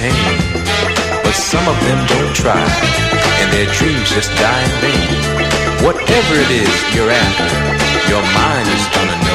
pain. But some of them don't try, and their dreams just die in vain. Whatever it is you're after, your mind is gonna know.